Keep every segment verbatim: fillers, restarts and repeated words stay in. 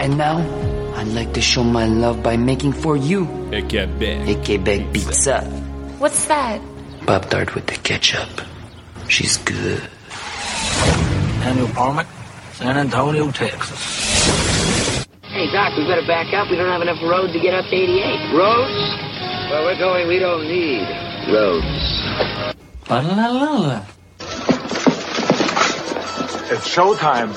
And now, I'd like to show my love by making for you a Quebec, a Quebec pizza. pizza. What's that? Pop-Tart with the ketchup. She's good. Daniel Parmack, San Antonio, Texas. Hey, Doc, we better back up. We don't have enough road to get up to eighty-eight. Roads? Where we're going, we don't need roads. La-la-la-la. It's showtime.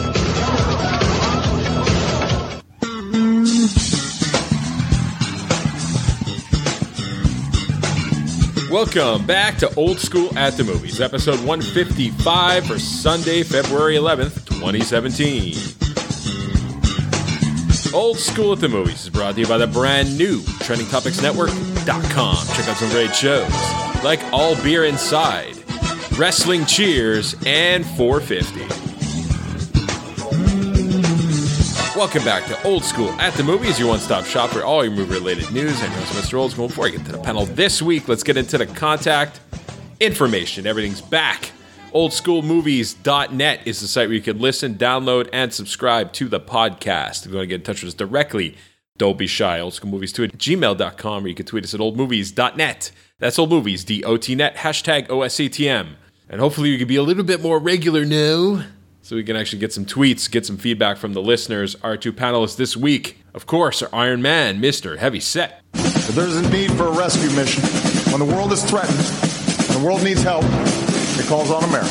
Welcome back to Old School at the Movies, episode one fifty-five for Sunday, February eleventh, twenty seventeen. Old School at the Movies is brought to you by the brand new Trending Topics Network dot com. Check out some great shows like All Beer Inside, Wrestling Cheers, and four fifty. Welcome back to Old School at the Movies, your one-stop shop for all your movie-related news. I'm host Mister Old School. Before I get to the panel this week, let's get into the contact information. Everything's back. old school movies dot net is the site where you can listen, download, and subscribe to the podcast. If you want to get in touch with us directly, don't be shy. old school movies two at gmail dot com, or you can tweet us at old movies dot net. That's oldmovies, D O T net, hashtag O S A T M. And hopefully we can be a little bit more regular now, so we can actually get some tweets, get some feedback from the listeners. Our two panelists this week, of course, are Iron Man, Mister Heavy Set. If there's a need for a rescue mission, when the world is threatened, and the world needs help, it calls on America.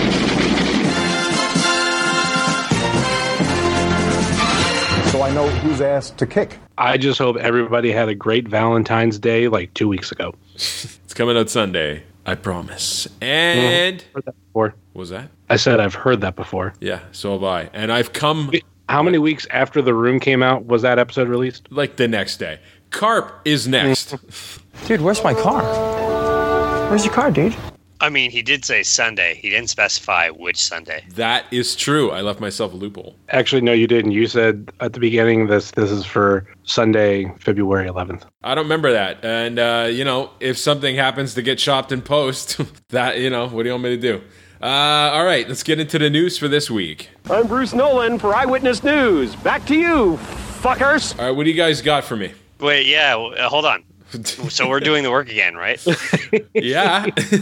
So I know whose ass to kick. I just hope everybody had a great Valentine's Day like two weeks ago. It's coming out Sunday, I promise. And... I've heard that before. What was that? I said I've heard that before. Yeah, so have I. And I've come... How many weeks after The Room came out was that episode released? Like the next day. Carp is next. Dude, where's my car? Where's your car, dude? I mean, he did say Sunday. He didn't specify which Sunday. That is true. I left myself a loophole. Actually, no, you didn't. You said at the beginning this this is for Sunday, February eleventh. I don't remember that. And, uh, you know, if something happens to get chopped in post, that, you know, what do you want me to do? Uh, all right, let's get into the news for this week. I'm Bruce Nolan for Eyewitness News. Back to you, fuckers. All right, what do you guys got for me? Wait, yeah, uh, hold on. So we're doing the work again, right? Yeah.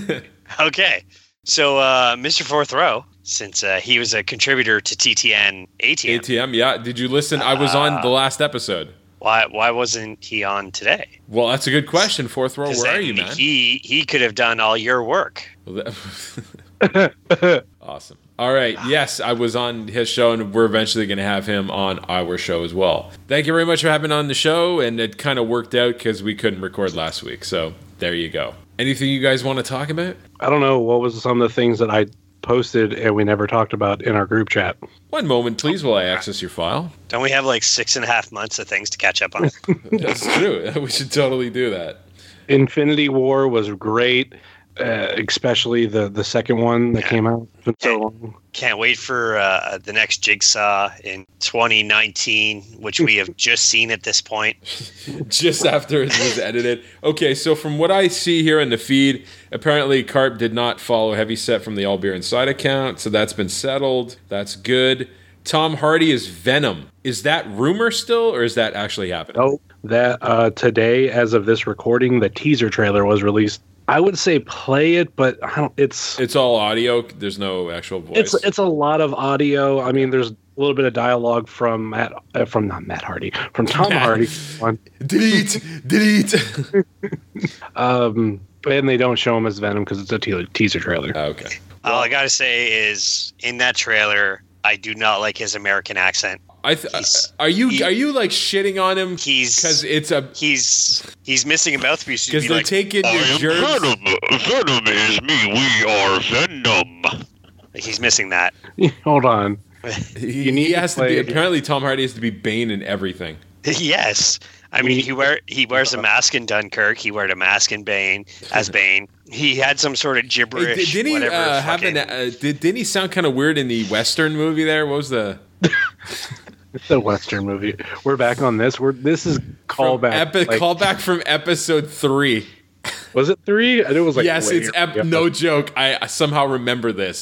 Okay. So uh, Mister Fourth Row, since uh, he was a contributor to T T N A T M. A T M, yeah. Did you listen? I was on the last episode. Why Why wasn't he on today? Well, that's a good question. Fourth Row, where are you, man? He, he could have done all your work. Well, that... Awesome. All right. Yes, I was on his show, and we're eventually going to have him on our show as well. Thank you very much for having on the show, and it kind of worked out because we couldn't record last week. So there you go. Anything you guys want to talk about? I don't know. What was some of the things that I posted and we never talked about in our group chat? One moment, please, while I access your file. Don't we have like six and a half months of things to catch up on? That's true. We should totally do that. Infinity War was great. Uh, especially the, the second one that yeah. came out. So long. Can't wait for uh, the next Jigsaw in twenty nineteen, which we have just seen at this point. Just after it was edited. Okay, so from what I see here in the feed, apparently Carp did not follow Heavy Set from the All Beer Inside account, so that's been settled. That's good. Tom Hardy is Venom. Is that rumor still, or is that actually happening? No, that uh, today, as of this recording, the teaser trailer was released. I would say play it, but I don't, it's it's all audio. There's no actual voice. It's it's a lot of audio. I mean, there's a little bit of dialogue from Matt, uh, from not Matt Hardy, from Tom Matt. Hardy. delete, delete. um, and they don't show him as Venom because it's a te- teaser trailer. Okay. All I gotta say is, in that trailer, I do not like his American accent. I th- are you he, are you like shitting on him? He's because it's a he's he's missing a mouthpiece because they're like, taking your germs. Venom, Venom is me. We are Venom. He's missing that. Hold on. he, he has to, to be. Apparently, Tom Hardy has to be Bane in everything. Yes, I mean he wear he wears a mask in Dunkirk. He wears a mask in Bane as Bane. He had some sort of gibberish. Hey, did, didn't he uh, have an? Uh, did, didn't he sound kind of weird in the Western movie? There, what was the? It's a Western movie. We're back on this. We're this is callback. Epi- like, callback from episode three. Was it three? I know it was like yes. It's ep- no joke. I, I somehow remember this.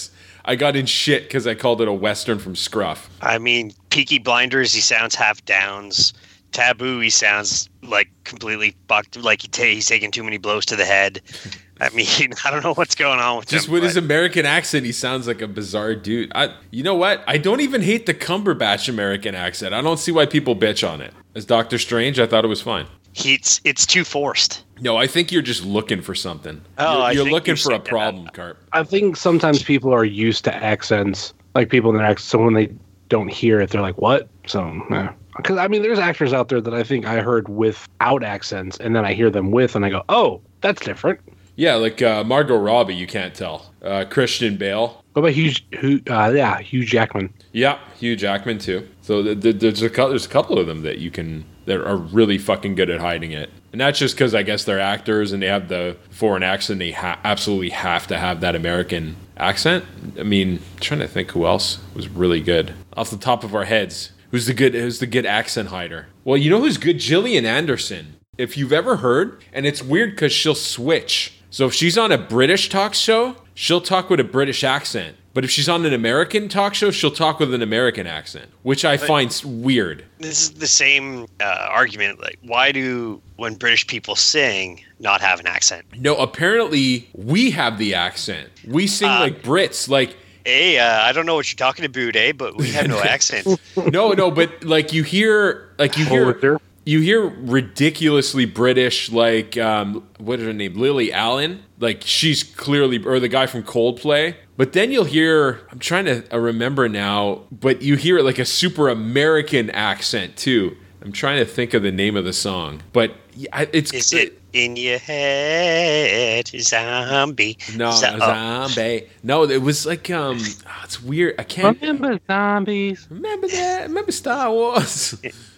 I got in shit because I called it a Western from Scruff. I mean, Peaky Blinders, he sounds half downs. Taboo, he sounds like completely fucked, like he ta- he's taking too many blows to the head. I mean, I don't know what's going on with Just him. with but- his American accent, he sounds like a bizarre dude. I, you know what? I don't even hate the Cumberbatch American accent. I don't see why people bitch on it. As Doctor Strange, I thought it was fine. He's, it's too forced. No, I think you're just looking for something. Oh, you're I you're think looking you're for a saying that. problem, Carp. I think sometimes people are used to accents, like people in their accents. So when they don't hear it, they're like, "What?" So, because I mean, there's actors out there that I think I heard without accents, and then I hear them with, and I go, "Oh, that's different." Yeah, like uh, Margot Robbie, you can't tell. Uh, Christian Bale. What about Hugh? Hugh uh, yeah, Hugh Jackman. Yeah, Hugh Jackman too. So th- th- there's a cou- there's a couple of them that you can that are really fucking good at hiding it, and that's just because I guess they're actors and they have the foreign accent. They ha- absolutely have to have that American accent. I mean, I'm trying to think who else was really good off the top of our heads. Who's the good? Who's the good accent hider? Well, you know who's good? Gillian Anderson. If you've ever heard, and it's weird because she'll switch. So if she's on a British talk show, she'll talk with a British accent. But if she's on an American talk show, she'll talk with an American accent, which I But- find s- weird. This is the same uh, argument. Like, why do, when British people sing, not have an accent? No, apparently we have the accent. We sing Uh, like Brits. Like, Hey, uh, I don't know what you're talking about, eh? But we have no accent. no, no, but like you hear, like you hear, Holder. you hear ridiculously British, like, um, what is her name? Lily Allen. Like, she's clearly, or the guy from Coldplay. But then you'll hear, I'm trying to uh, remember now, but you hear like a super American accent too. I'm trying to think of the name of the song, but yeah, it's Is it in your head, zombie? no, Zo- no oh. zombie. No, it was like um, oh, it's weird. I can't Remember zombies? remember that. Remember Star Wars?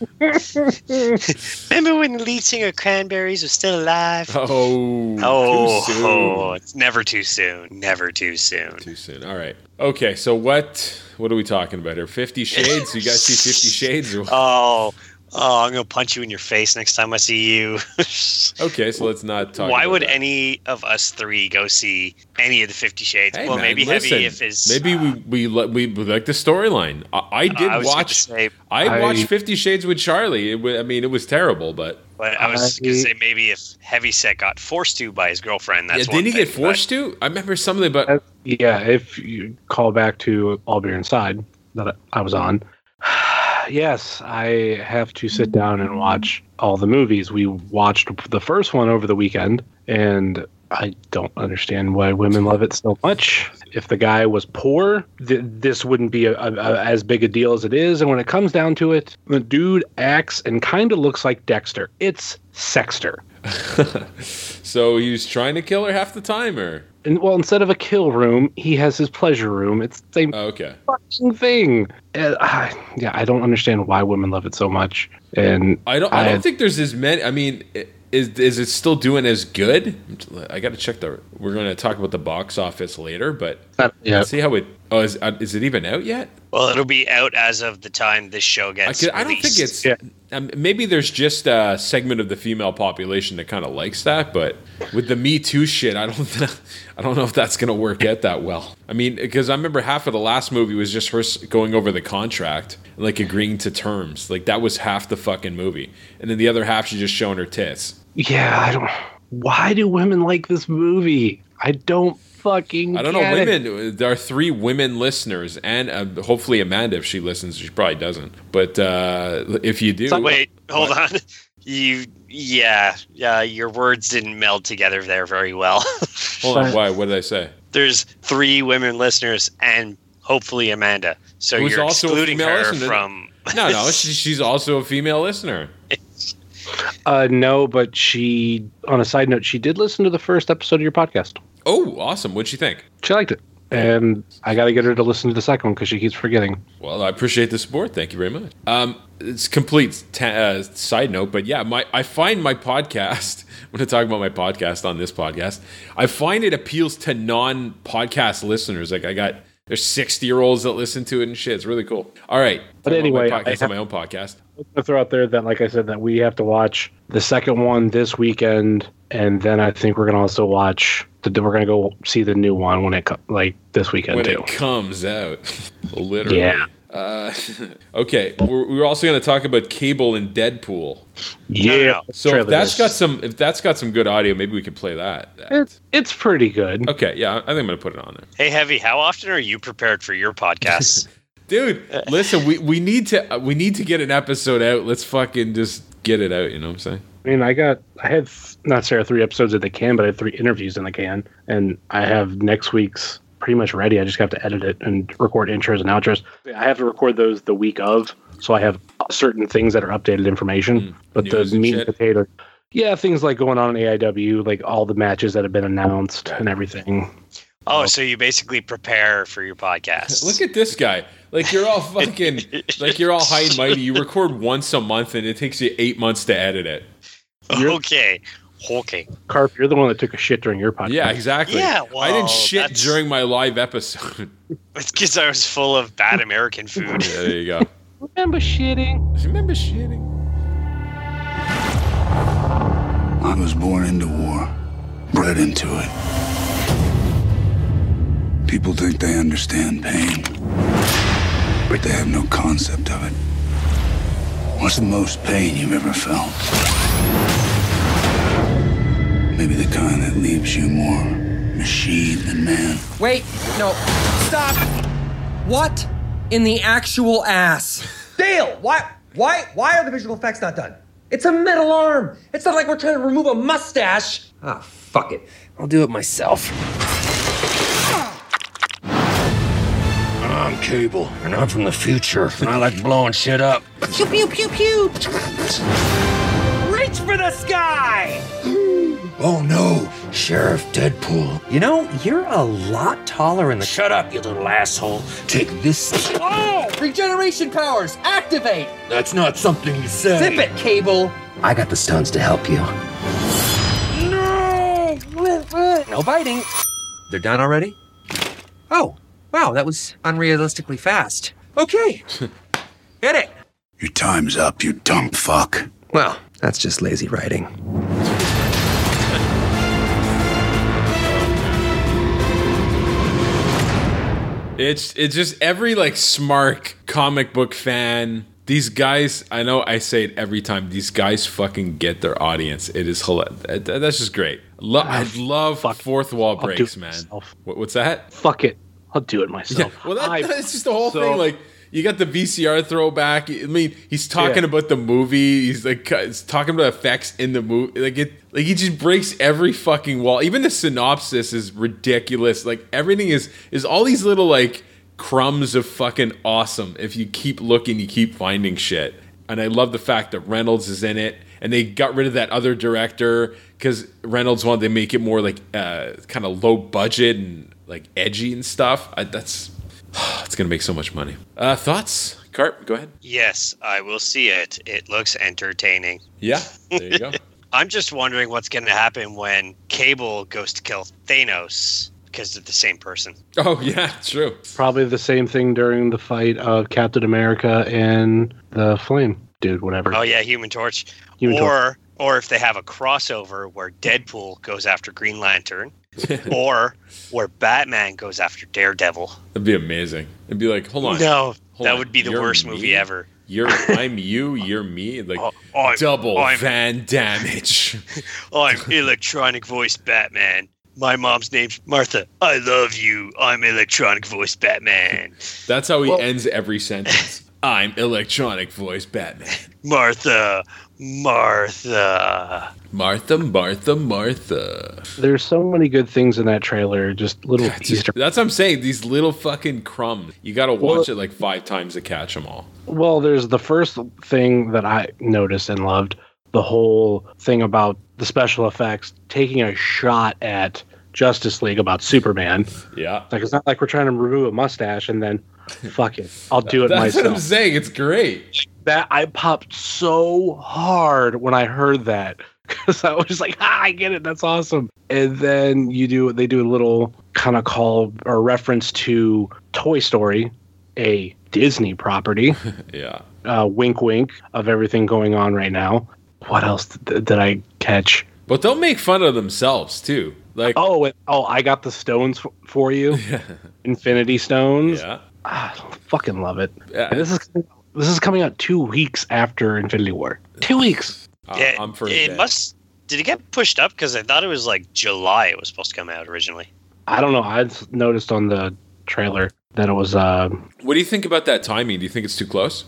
Remember when the lead singer of Cranberries was still alive? Oh, Oh, too soon. oh, it's never too soon. Never too soon. Too soon. All right. Okay. So what? What are we talking about here? Fifty Shades. You guys see Fifty Shades? Or what? Oh, oh, I'm gonna punch you in your face next time I see you. Okay. So let's not talk. Why about would that. any of us three go see any of the Fifty Shades? Hey, well, man, maybe listen, Heavy if his. maybe we we li- we like the storyline. I, I did I was gonna watch. say- I, I- watched Fifty Shades with Charlie. It wa- I mean, it was terrible, but But I was I- gonna say maybe if Heavyset got forced to by his girlfriend, that's yeah, one didn't he get thing, but- forced to? I remember something, but Uh, yeah, if you call back to All Beer Inside that I was on, yes, I have to sit down and watch all the movies. We watched the first one over the weekend, and I don't understand why women love it so much. If the guy was poor, th- this wouldn't be a, a, a, as big a deal as it is. And when it comes down to it, the dude acts and kind of looks like Dexter. It's Sexter. so he was trying to kill her half the time, or And well, instead of a kill room, he has his pleasure room. It's the same oh, okay. fucking thing. Uh, I- yeah, I don't understand why women love it so much. And I don't. I, I- don't think there's as many. I mean, i- is is it still doing as good? I got to check the. We're going to talk about the box office later, but yeah, let's see how it. Oh, is uh, is it even out yet? Well, it'll be out as of the time this show I, gets could, I don't released. think it's. Yeah. Um, maybe there's just a segment of the female population that kind of likes that, but with the Me Too shit, I don't. I don't know if that's going to work out that well. I mean, because I remember half of the last movie was just her s- going over the contract, and, like agreeing to terms. Like that was half the fucking movie, and then the other half she's just showing her tits. yeah. I don't. Why do women like this movie? I don't fucking. I don't know, get it. women. There are three women listeners, and uh, hopefully Amanda, if she listens, she probably doesn't. But uh, if you do, Wait, hold What? on. You, yeah, yeah. Your words didn't meld together there very well. hold on. Why? What did I say? There's three women listeners and hopefully Amanda. So Who's you're also a excluding female her listener. from. No, no, she, she's also a female listener. Uh, no, but she. On a side note, she did listen to the first episode of your podcast. Oh, awesome! What'd you think? She liked it, and I got to get her to listen to the second one because she keeps forgetting. Well, I appreciate the support. Thank you very much. Um, it's complete ta- uh, side note, but yeah, my I find my podcast. I'm going to talk about my podcast on this podcast. I find it appeals to non-podcast listeners. Like I got there's sixty year olds that listen to it and shit. It's really cool. All right, But Talk about anyway, my I podcast have- on my own podcast. I'm gonna throw out there that, like I said, that we have to watch the second one this weekend, and then I think we're gonna also watch The, we're gonna go see the new one when it co- like this weekend when too. it comes out, literally. Yeah. Uh, okay, we're, we're also going to talk about Cable and Deadpool. Yeah. So if that's got some, if that's got some good audio, maybe we could play that. It's it's pretty good. Okay, yeah, I think I'm going to put it on there. Hey, Heavy, how often are you prepared for your podcasts? Dude, listen, we, we need to uh, we need to get an episode out. Let's fucking just get it out. You know what I'm saying? I mean, I got I had not necessarily three episodes in the can, but I had three interviews in the can, and I have next week's pretty much ready. I just have to edit it and record intros and outros. I have to record those the week of, so I have certain things that are updated information. Mm, but the meat and, and potato, yeah, things like going on in A I W, like all the matches that have been announced and everything. Oh, so you basically prepare for your podcast. Look at this guy. Like you're all fucking, like you're all high and mighty. You record once a month and it takes you eight months to edit it. You're, okay. Okay. Carp, you're the one that took a shit during your podcast. Yeah, exactly. Yeah, well, I didn't shit that's... during my live episode. It's because I was full of bad American food. Yeah, there you go. Remember shitting. Remember shitting. I was born into war, bred into it. People think they understand pain, but they have no concept of it. What's the most pain you've ever felt? Maybe the kind that leaves you more machine than man. Wait, no, stop! What in the actual ass? Dale, why, why, why are the visual effects not done? It's a metal arm. It's not like we're trying to remove a mustache. Ah, fuck it. I'll do it myself. I'm Cable, and I'm from the future, and I like blowing shit up. Pew, pew, pew, pew. Reach for the sky! Oh no, Sheriff Deadpool. You know, you're a lot taller in the... Shut up, you little asshole. Take this... Oh! Regeneration powers, activate! That's not something you say. Zip it, Cable! I got the stones to help you. No! No biting. They're done already? Oh, wow, that was unrealistically fast. Okay. Hit it. Your time's up, you dumb fuck. Well, that's just lazy writing. It's it's just every like smart comic book fan. These guys, I know I say it every time. These guys fucking get their audience. It is hilarious. That's just great. Lo- I love Fuck. fourth wall breaks, man. What, what's that? Fuck it. I'll do it myself. Yeah, well, that, I, that's just the whole so, thing. Like, you got the V C R throwback. I mean, he's talking yeah. about the movie. He's like, he's talking about effects in the movie. Like it, like he just breaks every fucking wall. Even the synopsis is ridiculous. Like everything is is all these little like crumbs of fucking awesome. If you keep looking, you keep finding shit. And I love the fact that Reynolds is in it. And they got rid of that other director because Reynolds wanted to make it more like uh, kind of low budget and like edgy and stuff. I, that's it's gonna make so much money. Uh, thoughts, Carp? Go ahead. Yes, I will see it. It looks entertaining. Yeah, there you go. I'm just wondering what's going to happen when Cable goes to kill Thanos because they're the same person. Oh yeah, true. Probably the same thing during the fight of Captain America and the Flame dude, whatever. Oh yeah, Human Torch. Human or Torch. or if they have a crossover where Deadpool goes after Green Lantern. Or where Batman goes after Daredevil. That'd be amazing. It'd be like, hold on. No, hold that on. would be the You're worst me? movie ever. You're I'm you, you're me. Like oh, I'm, double I'm, van damage. I'm electronic voice Batman. My mom's name's Martha. I love you. I'm electronic voice Batman. That's how he well, ends every sentence. I'm electronic voice Batman. Martha. Martha. Martha, Martha, Martha. There's so many good things in that trailer. Just little That's, Easter. That's what I'm saying. These little fucking crumbs. You got to watch well, it like five times to catch them all. Well, there's the first thing that I noticed and loved. The whole thing about the special effects taking a shot at Justice League about Superman. Yeah. Like it's not like we're trying to remove a mustache and then fuck it. I'll do it That's myself. That's what I'm saying. It's great. That I popped so hard when I heard that because I was just like, ah, I get it. That's awesome. And then you do, they do a little kind of call or reference to Toy Story, a Disney property. Yeah. Uh, wink, wink of everything going on right now. What else th- did I catch? But they'll make fun of themselves too. Like, oh, it, oh, I got the stones f- for you. Infinity Stones. Yeah. Ah, I fucking love it. Yeah. And this is this is coming out two weeks after Infinity War. Two weeks. Uh, Yeah, I'm for it that. must. Did it get pushed up? Because I thought it was like July. It was supposed to come out originally. I don't know. I noticed on the trailer that it was uh, What do you think about that timing? Do you think it's too close?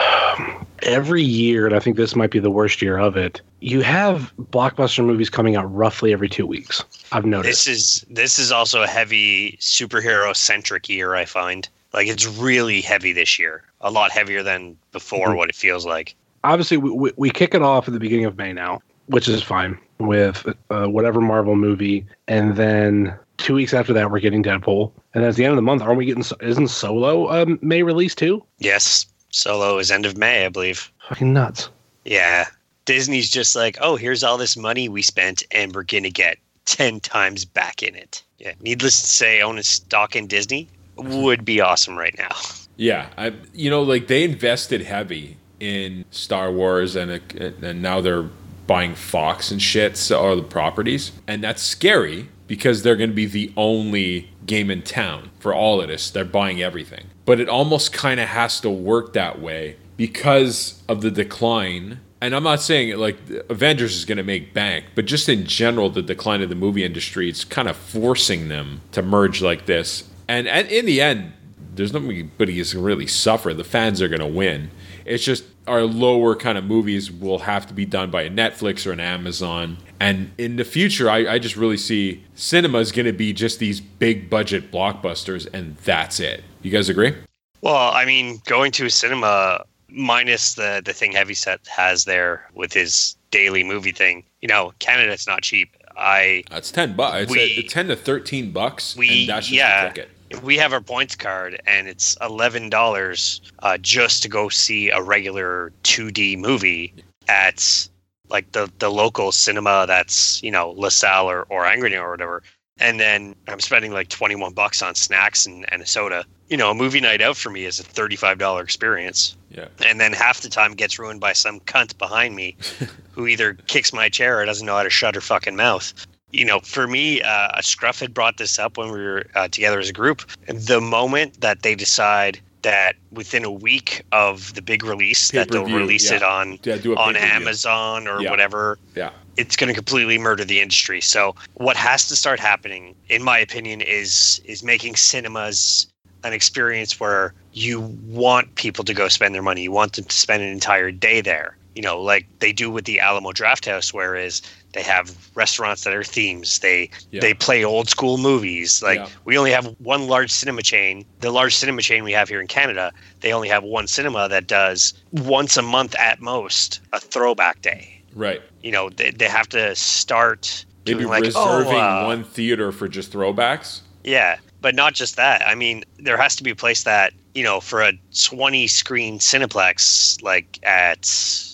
every year, and I think this might be the worst year of it. You have blockbuster movies coming out roughly every two weeks. I've noticed. This is this is also a heavy superhero centric year. I find like it's really heavy this year. A lot heavier than before. Mhm. What it feels like. Obviously, we, we, we kick it off at the beginning of May now, which is fine with uh, whatever Marvel movie, and then two weeks after that, we're getting Deadpool, and at the end of the month, aren't we getting? Isn't Solo um, May release too? Yes, Solo is end of May, I believe. Fucking nuts. Yeah, Disney's just like, oh, here's all this money we spent, and we're gonna get ten times back in it. Yeah, needless to say, owning stock in Disney would be awesome right now. Yeah, I you know like they invested heavy in Star Wars, and it, and now they're buying Fox and shit, so all the properties, and that's scary because they're going to be the only game in town for all of this. They're buying everything, but it almost kind of has to work that way because of the decline. And I'm not saying like Avengers is going to make bank, but just in general, the decline of the movie industry, it's kind of forcing them to merge like this. And, and in the end, there's nobody who's going to really suffer. The fans are going to win. It's just our lower kind of movies will have to be done by a Netflix or an Amazon. And in the future, I, I just really see cinema is going to be just these big budget blockbusters, and that's it. You guys agree? Well, I mean, going to a cinema minus the the thing Heavyset has there with his daily movie thing. You know, Canada, it's not cheap. I That's ten bucks. It's we, a, ten to thirteen bucks. We and that's just yeah. a ticket. We have our points card, and it's eleven dollars uh, just to go see a regular two D movie at like the, the local cinema that's, you know, LaSalle or, or Angry or whatever. And then I'm spending like twenty-one bucks on snacks and, and a soda. You know, a movie night out for me is a thirty-five dollars experience. Yeah. And then half the time gets ruined by some cunt behind me who either kicks my chair or doesn't know how to shut her fucking mouth. You know, for me, uh, Scruff had brought this up when we were uh, together as a group. The moment that they decide that within a week of the big release that they'll Pay-per-view, release yeah. it on Yeah, do a on pay-per-view. Amazon or Yeah. whatever, Yeah. it's going to completely murder the industry. So what has to start happening, in my opinion, is is making cinemas an experience where you want people to go spend their money. You want them to spend an entire day there. You know, like they do with the Alamo Drafthouse, whereas they have restaurants that are themes. They Yeah. they play old school movies. Like Yeah. we only have one large cinema chain. The large cinema chain we have here in Canada, they only have one cinema that does once a month at most a throwback day. Right. You know, they, they have to start Maybe doing like reserving oh, uh, one theater for just throwbacks. yeah, but not just that. I mean, there has to be a place that, you know, for a twenty screen Cineplex, like at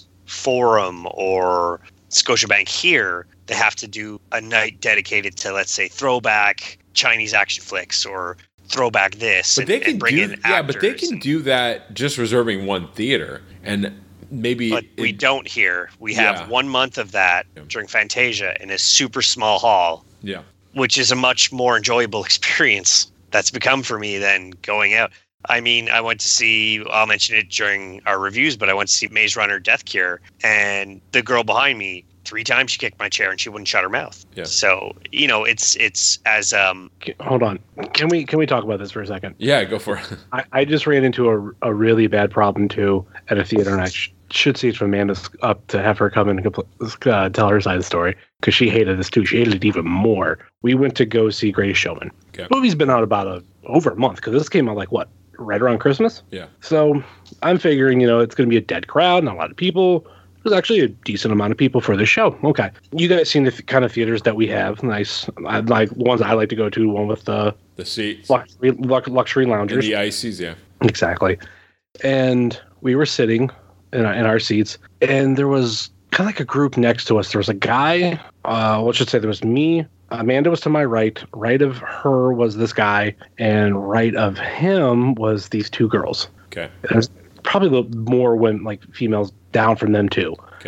Forum or Scotiabank here, they have to do a night dedicated to, let's say, throwback Chinese action flicks or throwback this But and, they and can bring do in yeah, but they actors. can do that just reserving one theater, and maybe But we it- don't here. We have Yeah. one month of that during Fantasia in a super small hall, yeah. which is a much more enjoyable experience that's become for me than going out. I mean, I went to see, I'll mention it during our reviews, but I went to see Maze Runner Death Cure, and the girl behind me, three times she kicked my chair and she wouldn't shut her mouth. Yeah. So, you know, it's it's as um Hold on. Can we can we talk about this for a second? Yeah, go for it. I, I just ran into a, a really bad problem too at a theater, and I sh- should see if Amanda's up to have her come in and compl- uh, tell her side of the story, because she hated this too. She hated it even more. We went to go see Greatest Showman. Okay. The movie's been out about a over a month, because this came out like what, right around Christmas. Yeah. So I'm figuring, you know, it's going to be a dead crowd, not a lot of people. There's actually a decent amount of people for this show. Okay. You guys seen the th- kind of theaters that we have? Nice. I like the ones I like to go to. One with the The seats luxury, lux- luxury and loungers. the ices, yeah. Exactly. And we were sitting in our, in our seats, and there was kind of like a group next to us. There was a guy, uh, let's just say there was me. Amanda was to my right. Right of her was this guy, and right of him was these two girls. Okay. There's probably a little more when like females down from them too. Okay.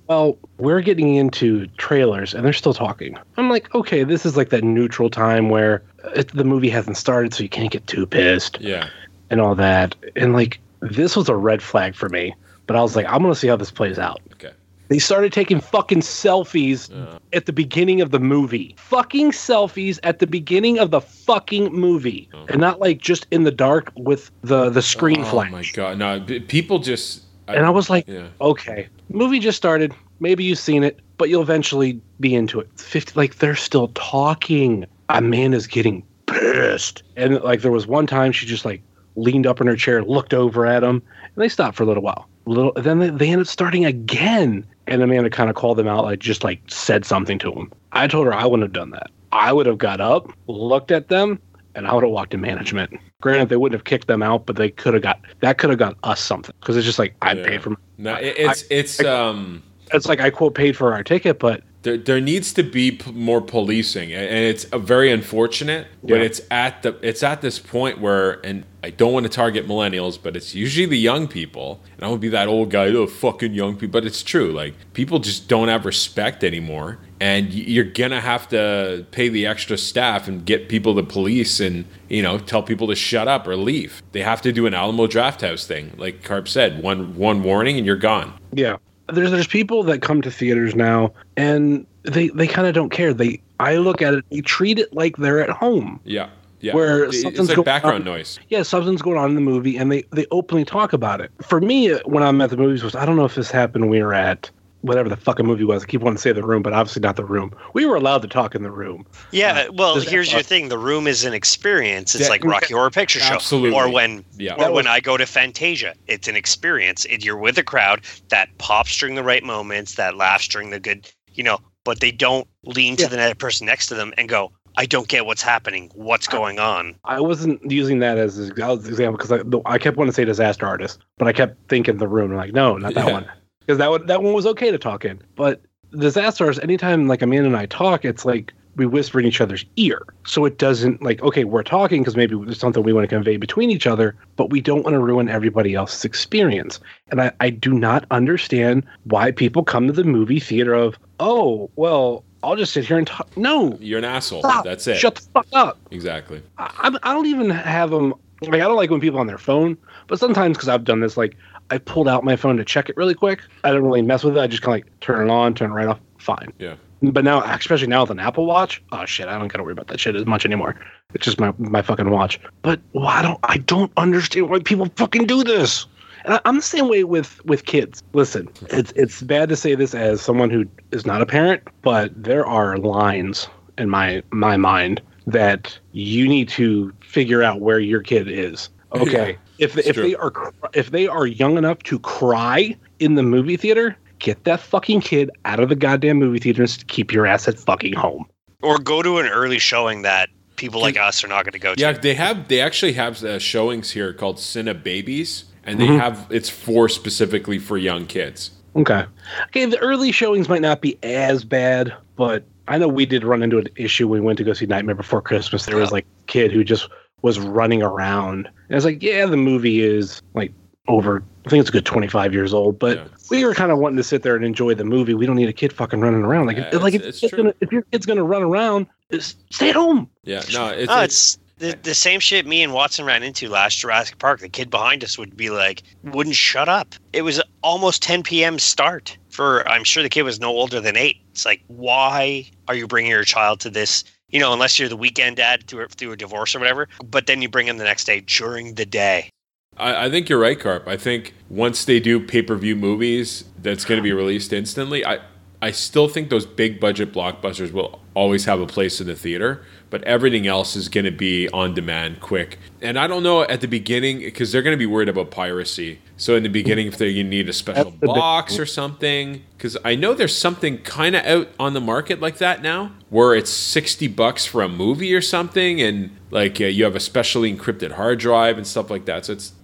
well, we're getting into trailers and they're still talking. I'm like, okay, this is like that neutral time where it, the movie hasn't started, so you can't get too pissed. Yeah. And all that. And like, this was a red flag for me. But I was like, I'm going to see how this plays out. Okay. They started taking fucking selfies uh. at the beginning of the movie. Fucking selfies at the beginning of the fucking movie. Oh. And not like just in the dark with the, the screen oh, flash. Oh my God. No, people just... I, and I was like, yeah. okay, movie just started. Maybe you've seen it, but you'll eventually be into it. fifty, like, they're still talking. Amanda's getting pissed. And like, there was one time she just like leaned up in her chair, looked over at him, and they stopped for a little while. A little, then they, they ended up starting again. And Amanda kind of called them out, like just like said something to him. I told her I wouldn't have done that. I would have got up, looked at them, and I would have walked in management. Granted, they wouldn't have kicked them out, but they could have got that could have got us something because it's just like I yeah. paid for. My, no, it's I, it's I, um, it's like I quote paid for our ticket, but there there needs to be p- more policing, and it's a very unfortunate. But yeah. it's at the it's at this point where, and I don't want to target millennials, but it's usually the young people, and I would be that old guy, oh fucking young people. But it's true, like people just don't have respect anymore. And you're going to have to pay the extra staff and get people to police and, you know, tell people to shut up or leave. They have to do an Alamo Drafthouse thing. Like Carp said, one one warning and you're gone. Yeah. There's there's people that come to theaters now and they, they kind of don't care. They I look at it, they treat it like they're at home. Yeah. Yeah. Where it's something's like going background on, noise. Yeah, something's going on in the movie and they, they openly talk about it. For me, when I'm at the movies, was I don't know if this happened when we were at whatever the fucking movie was. I keep wanting to say The Room, but obviously not The Room. We were allowed to talk in The Room. Yeah, uh, well, here's your thing. The Room is an experience. It's yeah, like Rocky Horror Picture Show. Absolutely. Or when yeah. or when I go to Fantasia. It's an experience. It, you're with a crowd that pops during the right moments, that laughs during the good, you know, but they don't lean to yeah. the person next to them and go, I don't get what's happening. What's going on? I wasn't using that as an example because I, I kept wanting to say Disaster Artist, but I kept thinking The Room. I'm like, no, not that yeah. one. Because that one, that one was okay to talk in. But Disaster Artist, anytime like Amanda and I talk, it's like we whisper in each other's ear. So it doesn't like, okay, we're talking because maybe there's something we want to convey between each other, but we don't want to ruin everybody else's experience. And I, I do not understand why people come to the movie theater of, oh, well, I'll just sit here and talk. No. You're an asshole. Stop. That's it. Shut the fuck up. Exactly. I, I don't even have them. Like, I don't like when people are on their phone, but sometimes because I've done this, like, I pulled out my phone to check it really quick. I don't really mess with it. I just kind of like turn it on, turn it right off. Fine. Yeah. But now, especially now with an Apple Watch, oh shit, I don't got to worry about that shit as much anymore. It's just my, my fucking watch. But well, I don't I don't understand why people fucking do this. And I, I'm the same way with, with kids. Listen, it's it's bad to say this as someone who is not a parent, but there are lines in my my mind that you need to figure out where your kid is. Okay. Yeah. If if true. they are if they are young enough to cry in the movie theater, get that fucking kid out of the goddamn movie theater and keep your ass at fucking home. Or go to an early showing that people like us are not going to go to. Yeah, they have. They actually have uh, showings here called Cine Babies, and they mm-hmm. have it's for specifically for young kids. Okay. Okay, the early showings might not be as bad, but I know we did run into an issue when we went to go see Nightmare Before Christmas. There was like a kid who just was running around. And I was like, yeah, the movie is like over, I think it's a good twenty-five years old, but yeah. we were kind of wanting to sit there and enjoy the movie. We don't need a kid fucking running around. Like, yeah, like it's, if, it's gonna, if your kid's going to run around, stay at home. Yeah, no, it's, oh, it's, it's the, the same shit me and Watson ran into last Jurassic Park. The kid behind us would be like, wouldn't shut up. It was almost ten p.m. start for, I'm sure the kid was no older than eight. It's like, why are you bringing your child to this? You know, unless you're the weekend dad through, through a divorce or whatever, but then you bring him the next day during the day. I, I think you're right, Carp. I think once they do pay-per-view movies that's going to be released instantly, I, I still think those big budget blockbusters will always have a place in the theater, but everything else is going to be on demand, quick. And I don't know at the beginning, because they're going to be worried about piracy. So in the beginning, if they you need a special box or something, because I know there's something kind of out on the market like that now, where it's sixty bucks for a movie or something, and like uh, you have a specially encrypted hard drive and stuff like that. So it's, but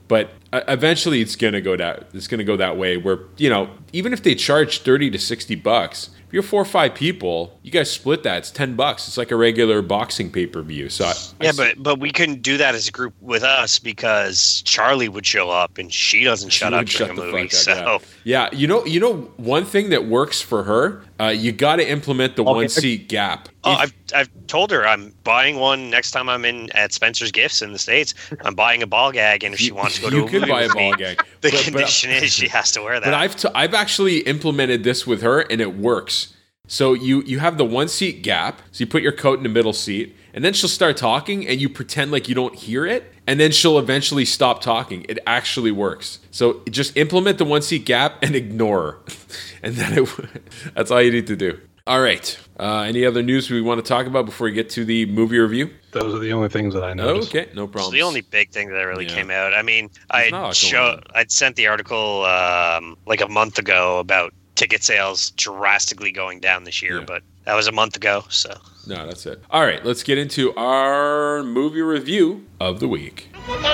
uh, eventually it's gonna go that it's gonna go that way. Where you know, even if they charge thirty to sixty bucks, if you're four or five people, you guys split that. It's ten bucks. It's like a regular boxing pay per view. So I, yeah, I, but but we couldn't do that as a group with us because Charlie would show up and she doesn't shut up during a movie. So yeah. yeah, you know, you know, one thing that works for her, uh, you got to implement the Okay. one seat gap. Oh, If- I've I've told her I'm buying one next time I'm in at Spencer's Gifts in the States. I'm buying a ball gag, and if she wants to go to you a could movie buy a with me, ball gag. the But- but- condition is she has to wear that. But I've t- I've actually implemented this with her, and it works. So you you have the one seat gap. So you put your coat in the middle seat, and then she'll start talking, and you pretend like you don't hear it, and then she'll eventually stop talking. It actually works. So just implement the one seat gap and ignore her, and then it, that's all you need to do. All right. Uh, any other news we want to talk about before we get to the movie review? Those are the only things that I noticed. Okay, no It's problem. the only big thing that really Yeah. came out. I mean, not a lot I going show on. I'd sent the article um, like a month ago about ticket sales drastically going down this year, Yeah. but that was a month ago. So No, that's it. All right, let's get into our movie review of the week.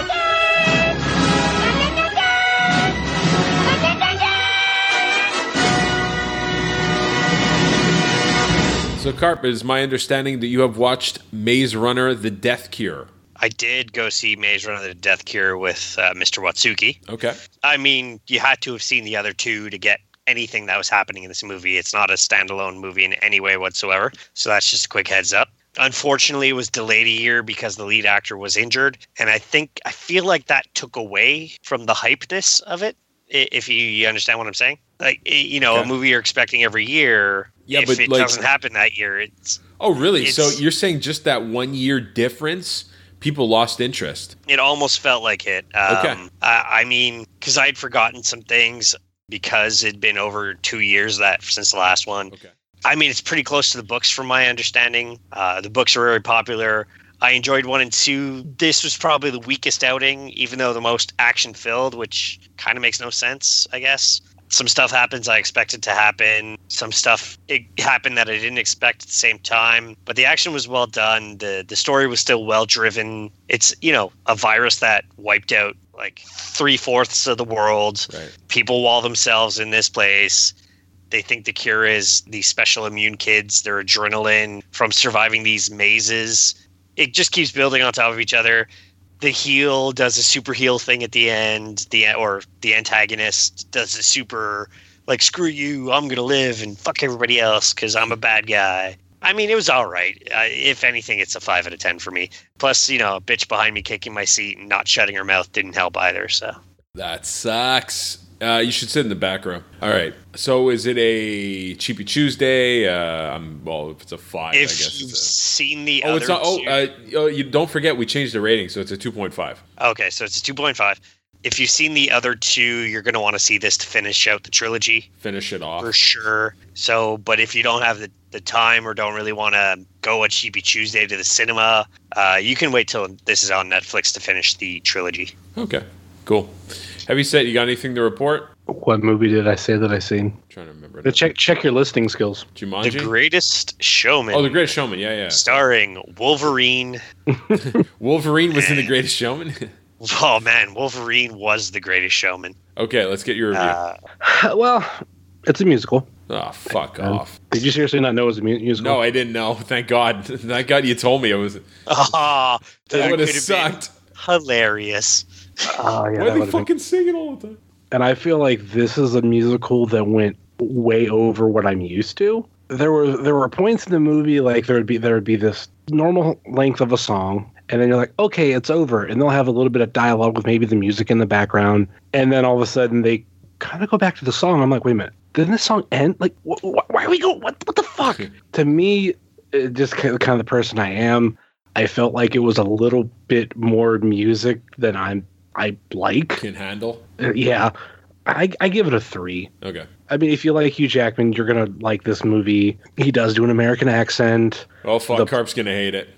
So, Carp, it is my understanding that you have watched Maze Runner: The Death Cure. I did go see Maze Runner: The Death Cure with uh, Mister Watsuki. Okay. I mean, you had to have seen the other two to get anything that was happening in this movie. It's not a standalone movie in any way whatsoever. So that's just a quick heads up. Unfortunately, it was delayed a year because the lead actor was injured. And I think, I feel like that took away from the hypeness of it, i- if you, you understand what I'm saying. Like, i- you know, Okay. a movie you're expecting every year, Yeah, if but, it like- doesn't happen that year, it's Oh, really? So It's- you're saying just that one year difference, people lost interest? it almost felt like it. Um, Okay. I, I mean, because I'd forgotten some things because it'd been over two years that since the last one. Okay. I mean, it's pretty close to the books from my understanding. Uh, the books are very popular. I enjoyed one and two. This was probably the weakest outing, even though the most action filled, which kind of makes no sense, I guess. Some stuff happens I expected to happen. Some stuff it happened that I didn't expect at the same time. But the action was well done. The the story was still well driven. It's, you know, a virus that wiped out like three fourths of the world. Right. People wall themselves in this place. They think the cure is these special immune kids, their adrenaline from surviving these mazes. It just keeps building on top of each other. The heel does a super heel thing at the end, the or the antagonist does a super like screw you, I'm gonna live and fuck everybody else because I'm a bad guy. I mean, it was all right. Uh, if anything, it's a five out of ten for me. Plus, you know, a bitch behind me kicking my seat and not shutting her mouth didn't help either. So That sucks. Uh, you should sit in the back row. All right. So is it a Cheapy Tuesday? Uh, I'm, well, if it's a five, I if guess you've it's a... seen the Oh, other it's not. Oh, two- uh, oh, you don't forget we changed the rating, so it's a two point five. Okay, so it's a two point five. If you've seen the other two, you're going to want to see this to finish out the trilogy Finish it off. for sure. So, but if you don't have the, the time or don't really want to go a Cheapy Tuesday to the cinema, uh, you can wait till this is on Netflix to finish the trilogy. Okay, cool. Have you said you got anything to report? What movie did I say that I seen? I'm trying to remember. Uh, Check check your listening skills. Jumanji? The Greatest Showman. Oh, The Greatest Showman. Yeah, yeah. Starring Wolverine. Wolverine was in The Greatest Showman? Oh, man. Wolverine was The Greatest Showman. Okay, let's get your review. Uh, Well, it's a musical. oh, fuck Uh, off. Did you seriously not know it was a mu- musical? No, I didn't know. Thank God. Thank God you told me it was. ah, That would have could've been sucked. Hilarious. Oh, yeah, Why that are they would've been- fucking singing all the time? And I feel like this is a musical that went way over what I'm used to. There were there were points in the movie like there would be there would be this normal length of a song, and then you're like, okay, it's over, and they'll have a little bit of dialogue with maybe the music in the background, and then all of a sudden they kind of go back to the song. I'm like, wait a minute, didn't this song end? Like, wh- wh- why are we going? What what the fuck? To me, it just kind of, kind of the person I am, I felt like it was a little bit more music than I'm I like. Can handle? Uh, yeah, I, I give it a three. Okay. I mean, if you like Hugh Jackman, you're gonna like this movie. He does do an American accent. Oh, fuck. The- Carp's going to hate it.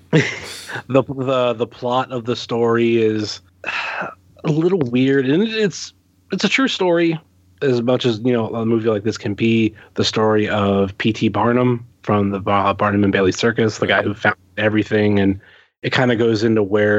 the the The plot of the story is a little weird, and it's it's a true story as much as you know a movie like this can be. The story of P T Barnum from the uh, Barnum and Bailey Circus, the guy who found everything, and it kind of goes into where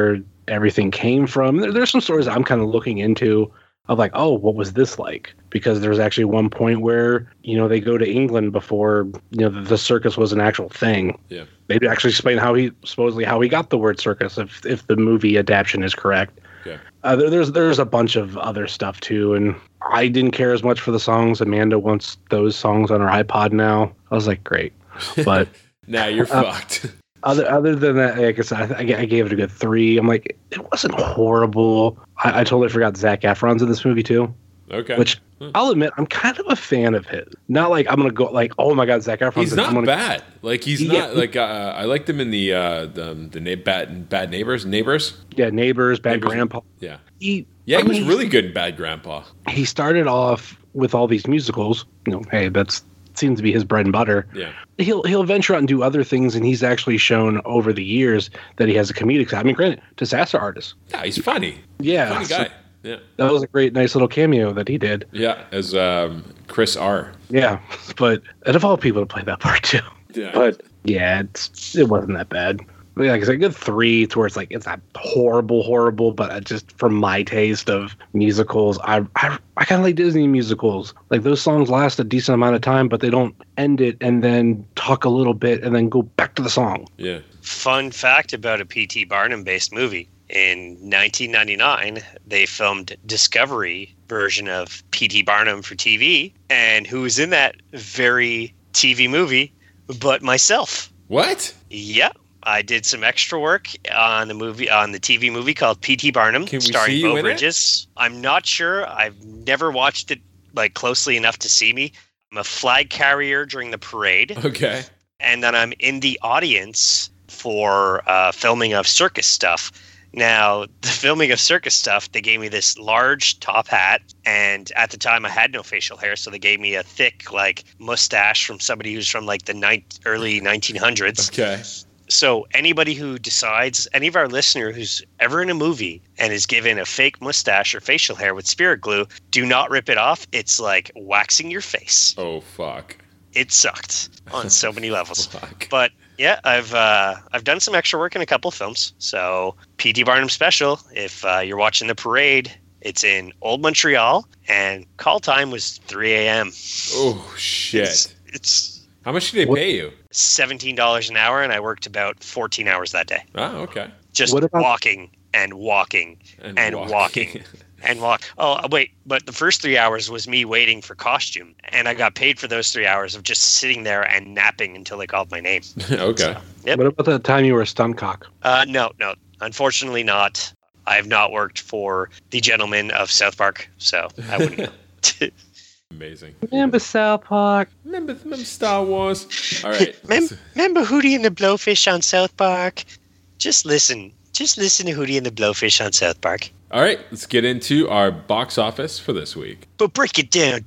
everything came from. There, there's some stories I'm kind of looking into of like, oh, what was this like? Because there's actually one point where, you know, they go to England before, you know, the, the circus was an actual thing. Yeah. They actually explain how he, supposedly how he got the word circus, if if the movie adaptation is correct. Yeah. Uh, there, there's there's a bunch of other stuff too, and I didn't care as much for the songs. Amanda wants those songs on her iPod now. I was like, great. But now you're uh, fucked. Other other than that, like I said, I, I gave it a good three. I'm like, it wasn't horrible. I, I totally forgot Zac Efron's in this movie too. Okay. Which I'll admit, I'm kind of a fan of his. Not like I'm gonna go like, oh my god, Zac Efron's. He's not I'm gonna, bad. Like he's Yeah. not like uh, I liked him in the uh, the the na- bad bad neighbors neighbors. Yeah, Neighbors, Bad Neighbors. Grandpa. Yeah. He, Yeah, I he was mean, really good in Bad Grandpa. He started off with all these musicals. You know, hey, that's seems to be his bread and butter. Yeah. He'll he'll venture out and do other things, and he's actually shown over the years that he has a comedic side. I mean, granted, Disaster Artist. Yeah, he's funny. Yeah, Funny so guy. Yeah. that was a great, nice little cameo that he did. Yeah, as um, Chris R. Yeah, but out of all people to play that part too. Yeah. But yeah, it's it wasn't that bad. But like I said, a good three towards like it's not horrible, horrible, but I just from my taste of musicals, I I, I kind of like Disney musicals. Like those songs last a decent amount of time, but they don't end it and then talk a little bit and then go back to the song. Yeah. Fun fact about a P T Barnum based movie. In nineteen ninety-nine, they filmed Discovery version of P T Barnum for T V, and who was in that very T V movie but myself. What? Yep. I did some extra work on the movie on the T V movie called P T Barnum, Can we starring see you Beau in it? Bridges. I'm not sure. I've never watched it like closely enough to see me. I'm a flag carrier during the parade. Okay. And then I'm in the audience for uh, filming of circus stuff. Now, the filming of circus stuff, they gave me this large top hat, and at the time I had no facial hair, so they gave me a thick, like, mustache from somebody who's from, like, the ni- early nineteen hundreds. Okay. So anybody who decides, any of our listener who's ever in a movie and is given a fake mustache or facial hair with spirit glue, do not rip it off. It's like waxing your face. Oh, fuck. It sucked on so many levels. Fuck. But yeah, I've uh, I've done some extra work in a couple films. So P T Barnum special. If uh, you're watching the parade, it's in Old Montreal, and call time was three a.m. Oh, shit. It's, it's How much did they pay you? seventeen dollars an hour, and I worked about fourteen hours that day. Oh, okay. Just What about- walking and walking And and, walking. walking and walk. Oh, wait, but the first three hours was me waiting for costume, and I got paid for those three hours of just sitting there and napping until they called my name. Okay. Yep. What about the time you were a stunt cock? Uh, no, no, unfortunately not. I have not worked for the gentleman of South Park, so I wouldn't know. Amazing. Remember South Park? Remember, remember Star Wars? All right. Mem- remember Hootie and the Blowfish on South Park? Just listen. Just listen to Hootie and the Blowfish on South Park. All right. Let's get into our box office for this week. But break it down.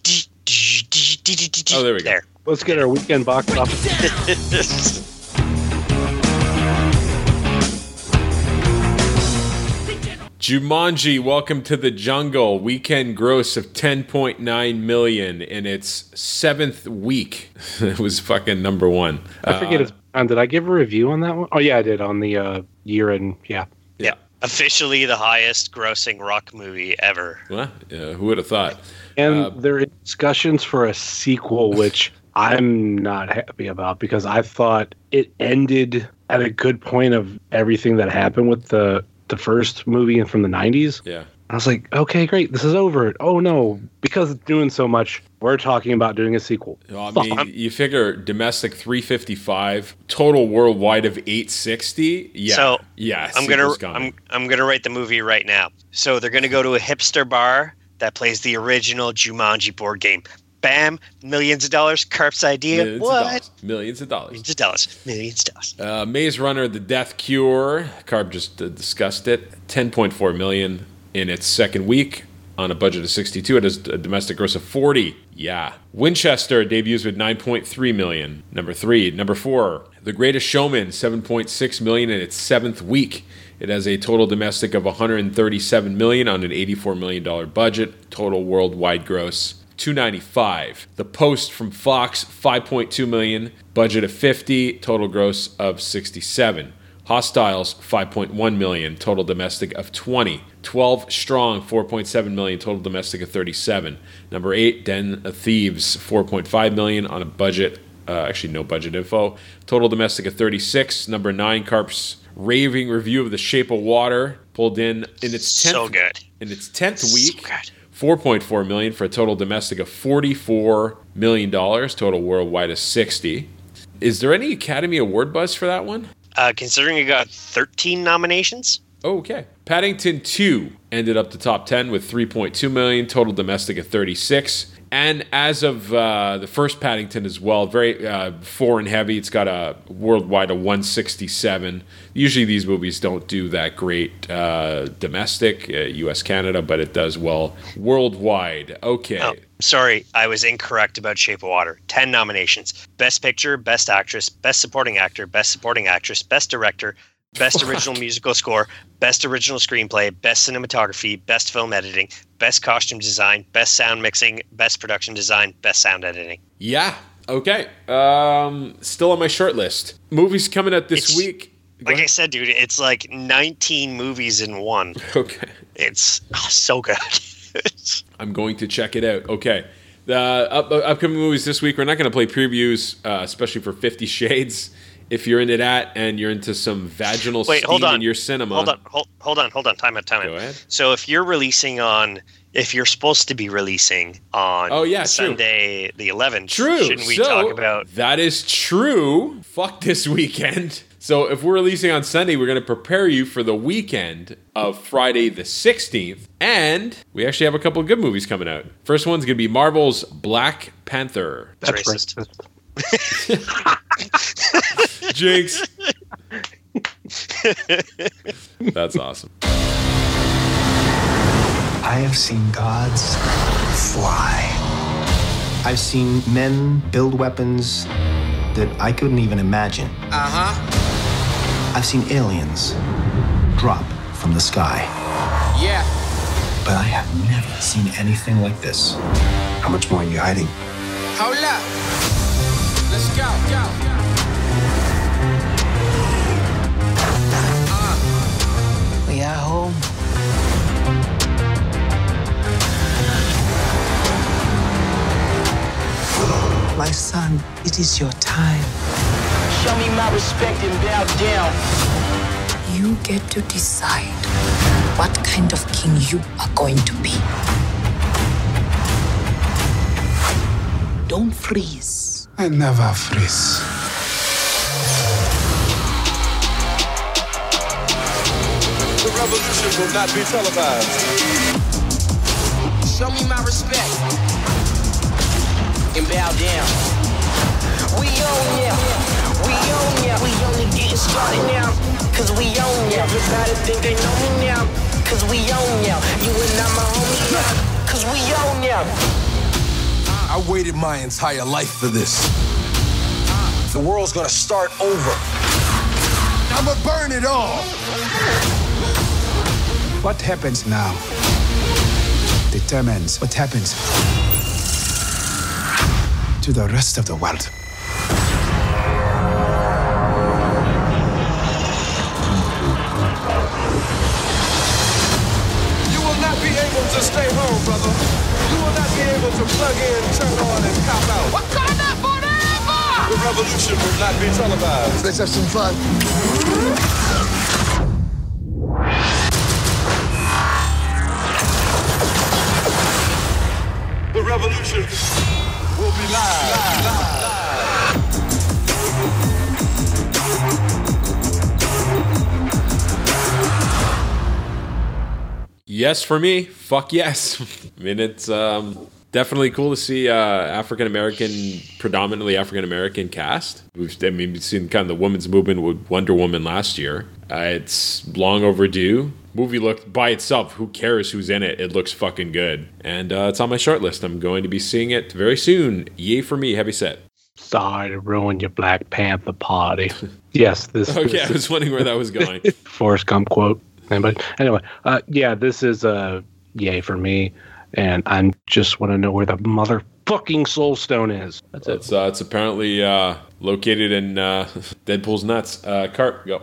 Oh, there we go. There. Let's get our weekend box office. Jumanji, Welcome to the Jungle, weekend gross of ten point nine million in its seventh week. It was fucking number one. I forget Uh, his. Um, did I give a review on that one? Oh yeah, I did on the uh, year and yeah. Yeah. Officially the highest grossing rock movie ever. Well, yeah, who would have thought? And Uh, there are discussions for a sequel, which I'm not happy about because I thought it ended at a good point of everything that happened with the the first movie from the nineties. Yeah. I was like, okay, great, this is over. Oh no, because it's doing so much, we're talking about doing a sequel. Well, I mean, you figure domestic three fifty-five, total worldwide of eight sixty. Yeah. So yeah, I'm gonna sequel's coming. I'm I'm gonna write the movie right now. So they're gonna go to a hipster bar that plays the original Jumanji board game. Bam, millions of dollars. Carp's idea. Millions what? of dollars. Millions of dollars. Millions of dollars. Millions of dollars. Uh, Maze Runner: The Death Cure. Carb just uh, discussed it. ten point four million in its second week on a budget of sixty-two. It has a domestic gross of forty. Yeah. Winchester debuts with nine point three million. Number three. Number four. The Greatest Showman, seven point six million in its seventh week. It has a total domestic of one hundred thirty-seven million on an eighty-four million dollars budget. Total worldwide gross two ninety-five. The Post from Fox, five point two million, budget of fifty, total gross of sixty-seven. Hostiles, five point one million, total domestic of twenty. twelve Strong, four point seven million, total domestic of thirty-seven. Number eight, Den of Thieves, four point five million on a budget, uh, actually no budget info, total domestic of thirty-six. Number nine, Carp's raving review of The Shape of Water, pulled in in its tenth, so good. In its tenth So week, good. four point four million for a total domestic of forty-four million dollars, total worldwide of sixty. Is there any Academy Award buzz for that one? Uh, considering it got thirteen nominations. Oh, okay. Paddington two ended up the top ten with three point two million, total domestic of thirty-six. And as of uh, the first Paddington as well, very uh, foreign heavy. It's got a worldwide of one sixty-seven. Usually these movies don't do that great uh, domestic, uh, U S, Canada, but it does well worldwide. Okay. Oh, sorry, I was incorrect about Shape of Water. ten nominations. Best Picture, Best Actress, Best Supporting Actor, Best Supporting Actress, Best Director, Best Original Musical Score, Best Original Screenplay, Best Cinematography, Best Film Editing, Best Costume Design, Best Sound Mixing, Best Production Design, Best Sound Editing. Yeah. Okay. Um, still on my short list. Movies coming out this It's- week. Go Like I ahead. said, dude, it's like nineteen movies in one. Okay. It's oh, so good. I'm going to check it out. Okay. The up, upcoming movies this week, we're not going to play previews, uh, especially for Fifty Shades. If you're into that and you're into some vaginal Wait, steam hold on. in your cinema. Hold on, hold, hold on, hold on. Time out, time out. Go ahead. So if you're releasing on, if you're supposed to be releasing on Oh, yeah, true. Sunday the eleventh, True. shouldn't we So, talk about? That is true. Fuck this weekend. So if we're releasing on Sunday, we're going to prepare you for the weekend of Friday the sixteenth. And we actually have a couple of good movies coming out. First one's going to be Marvel's Black Panther. That's racist. racist. Jinx. That's awesome. I have seen gods fly. I've seen men build weapons that I couldn't even imagine. Uh-huh. I've seen aliens drop from the sky. Yeah. But I have never seen anything like this. How much more are you hiding? Hold up. Let's go, go. Uh. We are home. My son, it is your time. Show me my respect and bow down. You get to decide what kind of king you are going to be. Don't freeze. I never freeze. The revolution will not be televised. Show me my respect and bow down. We own ya. We own ya. We only getting started now. Cause we own ya. Everybody think they know me now. Cause we own ya. You and I'm a homie now. Cause we own ya. I waited my entire life for this. The world's gonna start over. I'ma burn it all. What happens now determines what happens to the rest of the world. You will not be able to stay home, brother. You will not be able to plug in, turn on, and cop out. Wakanda forever! The revolution will not be televised. Let's have some fun. The revolution will be live. live, live, live. Yes, for me. Fuck yes. I mean, it's um, definitely cool to see uh, African American, predominantly African American cast. We've, I mean, we've seen kind of the women's movement with Wonder Woman last year. Uh, it's long overdue. Movie looked by itself. Who cares who's in it? It looks fucking good, and uh, it's on my short list. I'm going to be seeing it very soon. Yay for me, heavy set. Sorry to ruin your Black Panther party. Yes, this. Okay, this I was wondering where that was going. Forrest Gump quote. Anybody? Anyway, uh, yeah, this is a yay for me, and I just want to know where the motherfucking Soul Stone is. That's it. It's, uh, it's apparently uh, located in uh, Deadpool's nuts. Uh, Carp, go.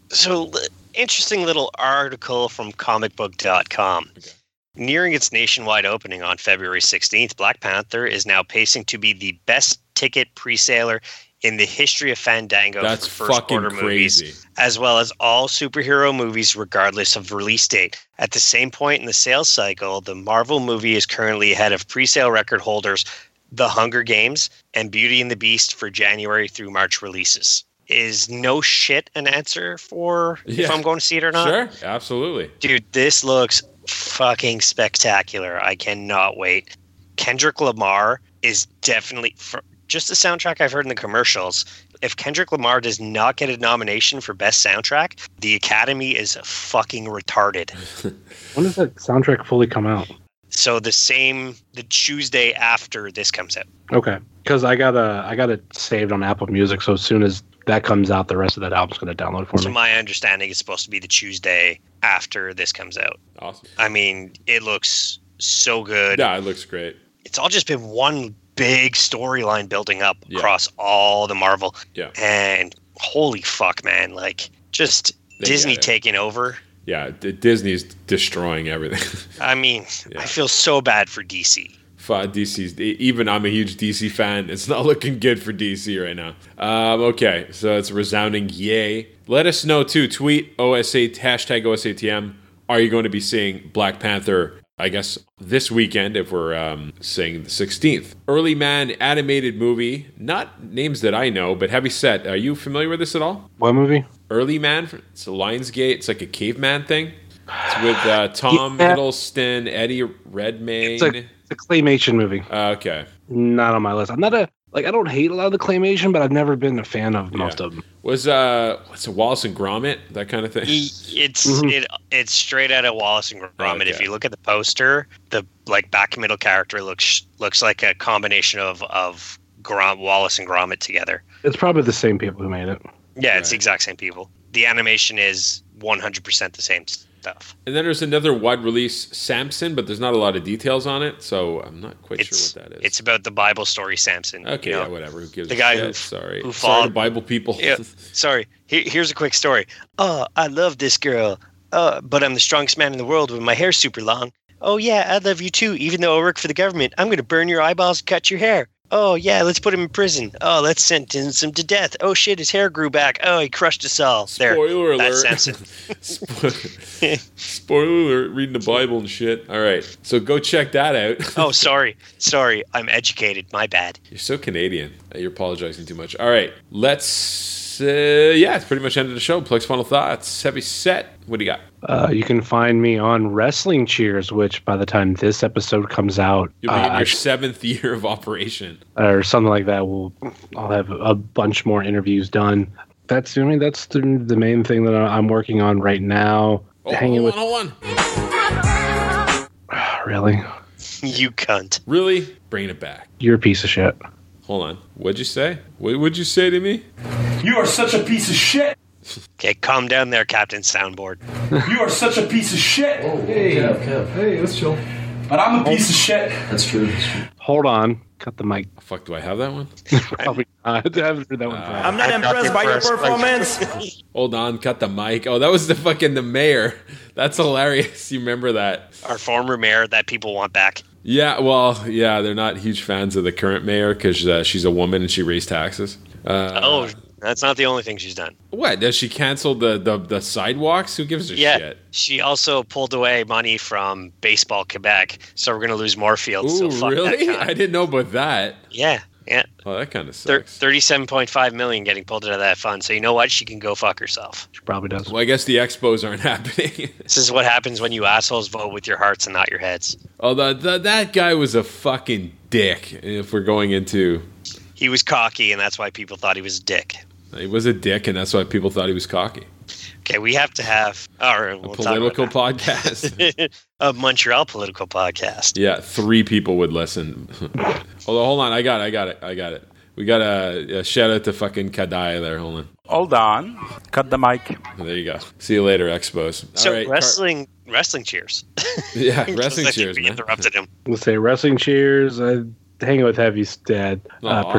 So, interesting little article from comic book dot com. Okay. Nearing its nationwide opening on February sixteenth, Black Panther is now pacing to be the best ticket pre-saler in the history of Fandango That's for first quarter crazy. movies, as well as all superhero movies regardless of release date. At the same point in the sales cycle, the Marvel movie is currently ahead of pre-sale record holders The Hunger Games and Beauty and the Beast for January through March releases. Is no shit an answer for Yeah. if I'm going to see it or not? Sure, absolutely. Dude, this looks fucking spectacular. I cannot wait. Kendrick Lamar is definitely, for just the soundtrack I've heard in the commercials, if Kendrick Lamar does not get a nomination for Best Soundtrack, the Academy is fucking retarded. When does that soundtrack fully come out? So the same, the Tuesday after this comes out. Okay, because I got a, I got it saved on Apple Music, so as soon as that comes out, the rest of that album's going to download for So me. my understanding is supposed to be the Tuesday after this comes out. Awesome. I mean, it looks so good. Yeah, it looks great. It's all just been one big storyline building up Yeah. across all the Marvel. Yeah. And holy fuck, man. Like, just They Disney get it. taking over. Yeah, D- Disney's destroying everything. I mean, I feel so bad for D C. For D C's, even I'm a huge D C fan. It's not looking good for D C right now. Um, okay, so it's a resounding yay. Let us know too. Tweet O S A hashtag O S A T M. Are you going to be seeing Black Panther? I guess this weekend, if we're um, saying the sixteenth. Early Man animated movie. Not names that I know, but heavy set. Are you familiar with this at all? What movie? Early Man. It's a Lionsgate. It's like a caveman thing. It's with uh, Tom Yeah. Hiddleston, Eddie Redmayne. It's a, it's a claymation movie. Uh, okay. Not on my list. I'm not a like. I don't hate a lot of the claymation, but I've never been a fan of most Yeah. of them. Was uh, what's a Wallace and Gromit, that kind of thing? It's Mhm. it it's straight out of Wallace and Gromit. Okay. If you look at the poster, the like back middle character looks looks like a combination of of Grom- Wallace and Gromit together. It's probably the same people who made it. Yeah, it's the exact same people. The animation is one hundred percent the same stuff. And then there's another wide release, Samson, but there's not a lot of details on it, so I'm not quite It's sure what that is. it's about the Bible story Samson. Okay, you know? yeah, whatever. Who gives The a guy shit? who sorry, who sorry to fought- Bible people. Yeah, sorry. Here, here's a quick story. Oh, I love this girl. Uh, but I'm the strongest man in the world with my hair super long. Oh yeah, I love you too. Even though I work for the government, I'm gonna burn your eyeballs and cut your hair. Oh yeah, let's put him in prison. Oh, let's sentence him to death. Oh shit, his hair grew back. Oh, he crushed us all. There, Spoiler that's alert. Samson. Spo- Spoiler alert, reading the Bible and shit. All right, so go check that out. Oh, sorry, sorry. I'm educated. My bad. You're so Canadian. You're apologizing too much. All right, let's. Uh, yeah, it's pretty much end of the show. Plex final thoughts. Heavy set. What do you got? Uh, you can find me on Wrestling Cheers, which by the time this episode comes out, You'll be in uh, your seventh year of operation. or something like that, we'll I'll have a bunch more interviews done. That's I mean that's the, the main thing that I'm working on right now. Oh, Hanging hold with on, hold on. really, You cunt. Really? Bringing it back. you're a piece of shit. Hold on. What'd you say? What would you say to me? You are such a piece of shit. Okay, calm down there, Captain Soundboard. You are such a piece of shit. Hey, Kev, Kev. Hey, let's chill. But I'm a piece of shit. That's true. That's true. Hold on, cut the mic. Fuck, do I have that one? Probably not. I haven't heard that one. I'm not impressed by your performance. Hold on, cut the mic. Oh, that was the fucking the mayor. That's hilarious. You remember that? Our former mayor that people want back. Yeah, well, yeah, they're not huge fans of the current mayor because uh, she's a woman and she raised taxes. Uh, Oh, that's not the only thing she's done. What? Does she cancel the, the, the sidewalks? Who gives a Yeah, shit? she also pulled away money from Baseball Quebec, so we're going to lose more fields. so Ooh, fuck really? That I cunt. didn't know about that. Yeah, yeah. Oh, that kind of Thir- sucks. thirty-seven point five million getting pulled out of that fund. So you know what? She can go fuck herself. She probably does. Well, I guess the expos aren't happening. This is what happens when you assholes vote with your hearts and not your heads. Oh, the, the, that guy was a fucking dick. If we're going into, He was cocky, and that's why people thought he was a dick. he was a dick, and that's why people thought he was cocky. Okay, we have to have or A we'll talk political about podcast. that. a Montreal political podcast. Yeah, three people would listen. hold on, hold on. I got it. I got it. I got it. We got a, a shout out to fucking Kadai there. Hold on. Hold on. Cut the mic. There you go. See you later, Expos. So All right, Car- wrestling, wrestling cheers. Yeah, Just wrestling like cheers, we man. Interrupted him. Let's say Wrestling Cheers. I hanging with Heavy's dad. Uh, Aw. pretty much.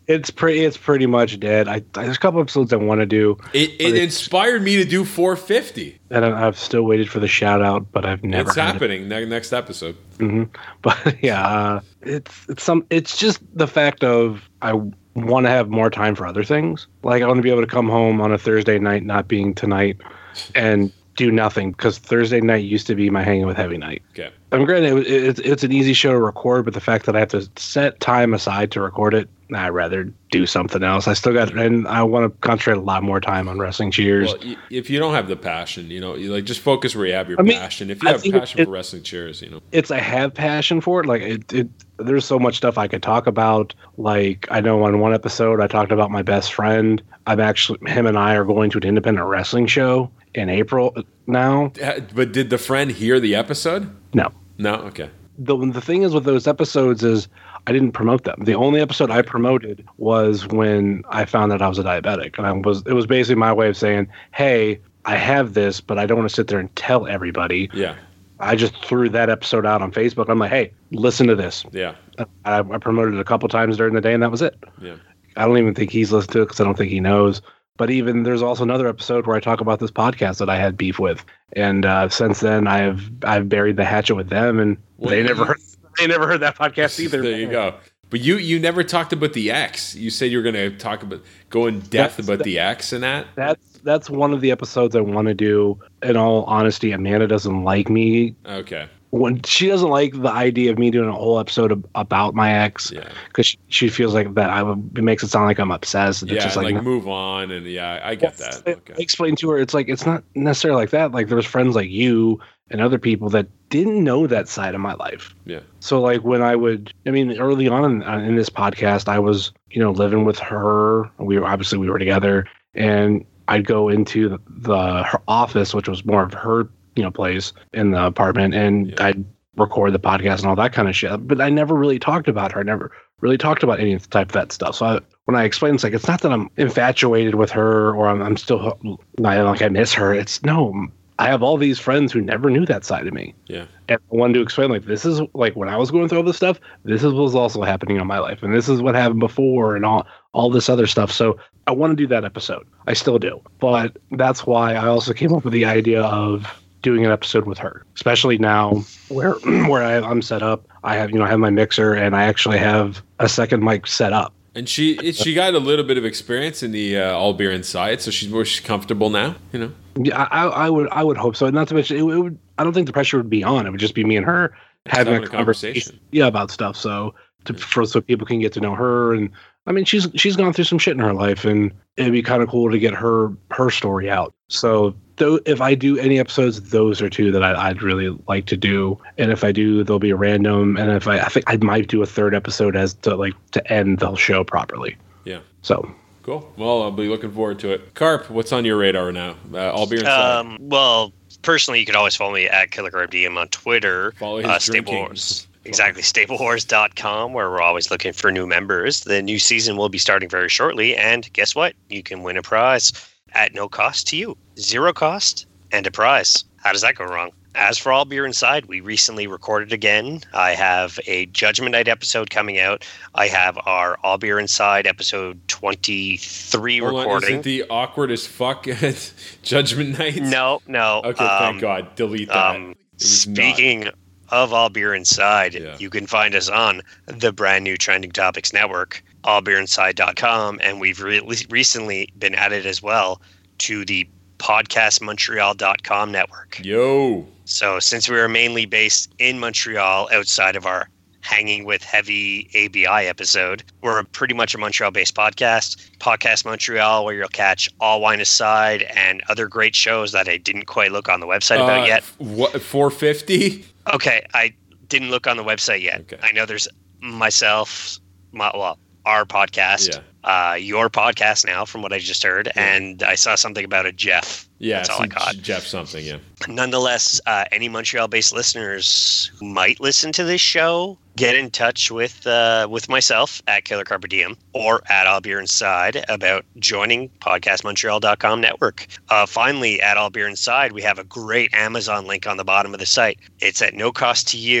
it's pretty. It's pretty much dead. I there's a couple episodes I want to do. It it inspired me to do four fifty, and I've still waited for the shout out, but I've never. It's had happening it. Ne- next episode. Mm-hmm. But yeah, uh, it's it's some. It's just the fact of I want to have more time for other things. Like I want to be able to come home on a Thursday night, not being tonight, and do nothing, because Thursday night used to be my hanging with Heavy night. Okay. I'm granted it, it's it's an easy show to record, but the fact that I have to set time aside to record it, I'd rather do something else. I still got, and I want to concentrate a lot more time on Wrestling Cheers. Well, if you don't have the passion, you know, you like just focus where you have your I mean, passion. If you I have think passion it- for Wrestling Cheers, you know, It's I have passion for it. Like it, it, there's so much stuff I could talk about. Like I know on one episode I talked about my best friend. I'm actually him and I are going to an independent wrestling show in April now. Uh, but did the friend hear the episode? No. No. Okay. The the thing is with those episodes is I didn't promote them. The only episode I promoted was when I found out I was a diabetic, and I was it was basically my way of saying, "Hey, I have this, but I don't want to sit there and tell everybody." Yeah. I just threw that episode out on Facebook. I'm like, "Hey, listen to this." Yeah. I, I promoted it a couple times during the day, and that was it. Yeah. I don't even think he's listened to it because I don't think he knows. But even there's also another episode where I talk about this podcast that I had beef with, and uh, since then I've I've buried the hatchet with them, and Well, they you- never heard, they never heard that podcast either. There you go. But you you never talked about the X. You said you were going to talk about go in depth That's- about the X and that. That's that's one of the episodes I want to do. In all honesty, Amanda doesn't like me. Okay. When she doesn't like the idea of me doing a whole episode ab- about my ex, Yeah. because she, she feels like that I would, it makes it sound like I'm obsessed. And Yeah. it's just like like, no. move on, and yeah, I get that. I, I explained to her, it's like it's not necessarily like that. Like there was friends like you and other people that didn't know that side of my life. Yeah. So like when I would, I mean, early on in, in this podcast, I was, you know, living with her. We were obviously we were together, and I'd go into the, the her office, which was more of her, you know, place in the apartment, and I'd record the podcast and all that kind of shit. But I never really talked about her. I never really talked about any type of that stuff. So I, when I explained, it's like it's not that I'm infatuated with her or I'm, I'm still not like I miss her. It's no. I have all these friends who never knew that side of me. Yeah. And I wanted to explain, like, this is, like, when I was going through all this stuff, this is what was also happening in my life. And this is what happened before and all, all this other stuff. So I want to do that episode. I still do. But that's why I also came up with the idea of doing an episode with her, especially now where where I, I'm set up. I have, you know, I have my mixer and I actually have a second mic set up. And she it- she got a little bit of experience in the uh, All Beer Inside, so she's more she's comfortable now, you know. Yeah, I, I would I would hope so. Not to mention, it, it would. I don't think the pressure would be on. It would just be me and her having, having a a conversation, conversation. yeah, about stuff. So to for, so people can get to know her, and I mean, she's she's gone through some shit in her life, and it'd be kind of cool to get her her story out. So though, if I do any episodes, those are two that I, I'd really like to do. And if I do, they'll be random. And if I, I think I might do a third episode as to like to end the show properly. Yeah. So. Cool. Well, I'll be looking forward to it. Carp, what's on your radar now? Uh, All Beer Inside. Um, well, personally, you could always follow me at KillerCarpDM on Twitter. Follow his uh, Stable drinking. Wars. Exactly. Stable Wars dot com, where we're always looking for new members. The new season will be starting very shortly. And guess what? You can win a prize at no cost to you. Zero cost and a prize. How does that go wrong? As for All Beer Inside, we recently recorded again. I have a Judgment Night episode coming out. I have our All Beer Inside episode twenty-three Hold on, recording. is it the awkward as fuck Judgment Night? No, no. Okay, um, thank God. Delete that. Um, It was not. speaking of All Beer Inside, you can find us on the brand new Trending Topics Network, all beer inside dot com, and we've re- recently been added as well to the podcast montreal dot com network. Yo. So since we are mainly based in Montreal outside of our Hanging with Heavy A B I episode, we're pretty much a Montreal-based podcast. Podcast Montreal, where you'll catch All Wine Aside and other great shows that I didn't quite look on the website about Uh, yet. What, four fifty? Okay, I didn't look on the website yet. I know there's myself, my, well, our podcast, uh, your podcast now, from what I just heard, and I saw something about a Jeff. Yeah, That's all I some got. Jeff something, yeah. Nonetheless, uh, any Montreal-based listeners who might listen to this show, get in touch with uh, with myself at Killer Carpe Diem or at All Beer Inside about joining podcast montreal dot com network. Uh, finally, at All Beer Inside, we have a great Amazon link on the bottom of the site. It's at no cost to you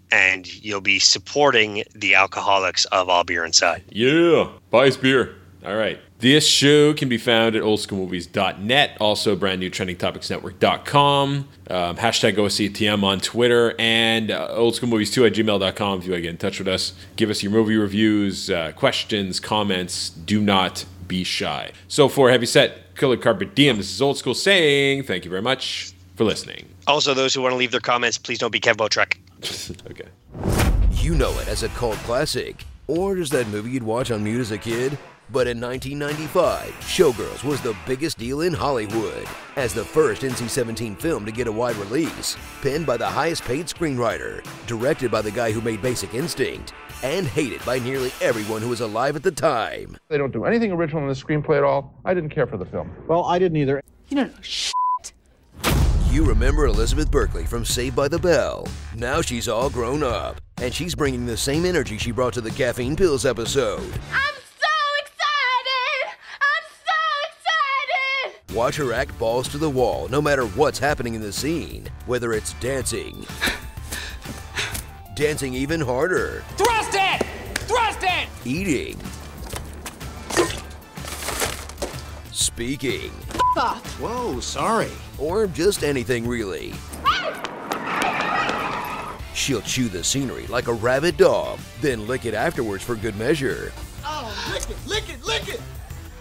and you'll be supporting the alcoholics of All Beer Inside. Yeah, buy us beer. All right. This show can be found at old school movies dot net, also brand new trending topics network dot com, um, hashtag O S C T M on Twitter, and uh, old school movies two at gmail dot com if you want to get in touch with us. Give us your movie reviews, uh, questions, comments. Do not be shy. So for Heavy Set, Killer Carpet Diem, this is Old School saying thank you very much for listening. Also, those who want to leave their comments, please don't be Kev Botrek. Okay. You know it as a cult classic, or just that movie you'd watch on mute as a kid. But in nineteen ninety-five, Showgirls was the biggest deal in Hollywood, as the first N C seventeen film to get a wide release, penned by the highest paid screenwriter, directed by the guy who made Basic Instinct, and hated by nearly everyone who was alive at the time. They don't do anything original in the screenplay at all. I didn't care for the film. Well, I didn't either. You don't know shit. You remember Elizabeth Berkley from Saved by the Bell. Now she's all grown up, and she's bringing the same energy she brought to the Caffeine Pills episode. I'm so excited! I'm so excited! Watch her act balls to the wall no matter what's happening in the scene, whether it's dancing, dancing even harder, Thrust it! Thrust it! eating, speaking, Fuck! whoa, sorry, or just anything really. She'll chew the scenery like a rabid dog, then lick it afterwards for good measure. Oh, lick it, lick it, lick it!